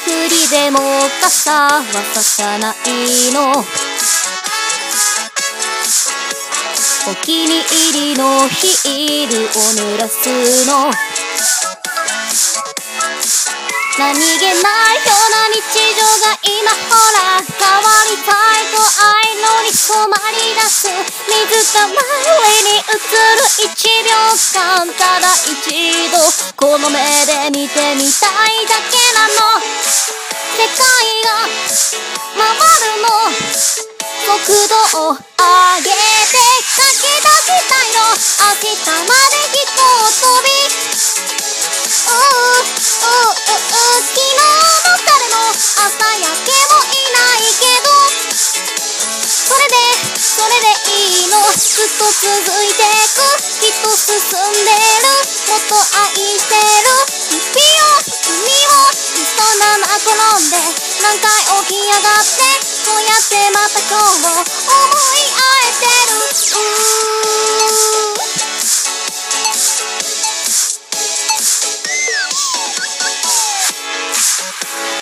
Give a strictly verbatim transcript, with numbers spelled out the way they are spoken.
りでも傘はささないの。お気に入りのヒールを濡らすの。何気ないような日常が今ほら変わりたいと愛のに染まり出す。水たまりに映るいちびょうかん、ただ一度この目で見てみたいだけなの。世界が回るの。速度を上げて駆け出したいの。明日まで飛行飛びうううう昨日の誰も朝焼けもいないけど、それでそれでいいの。ずっと続いてくきっと進んでる。もっと愛してる日々を君をそのまま転んで何回起き上がってこうやってまた今日も思い合えてる。うー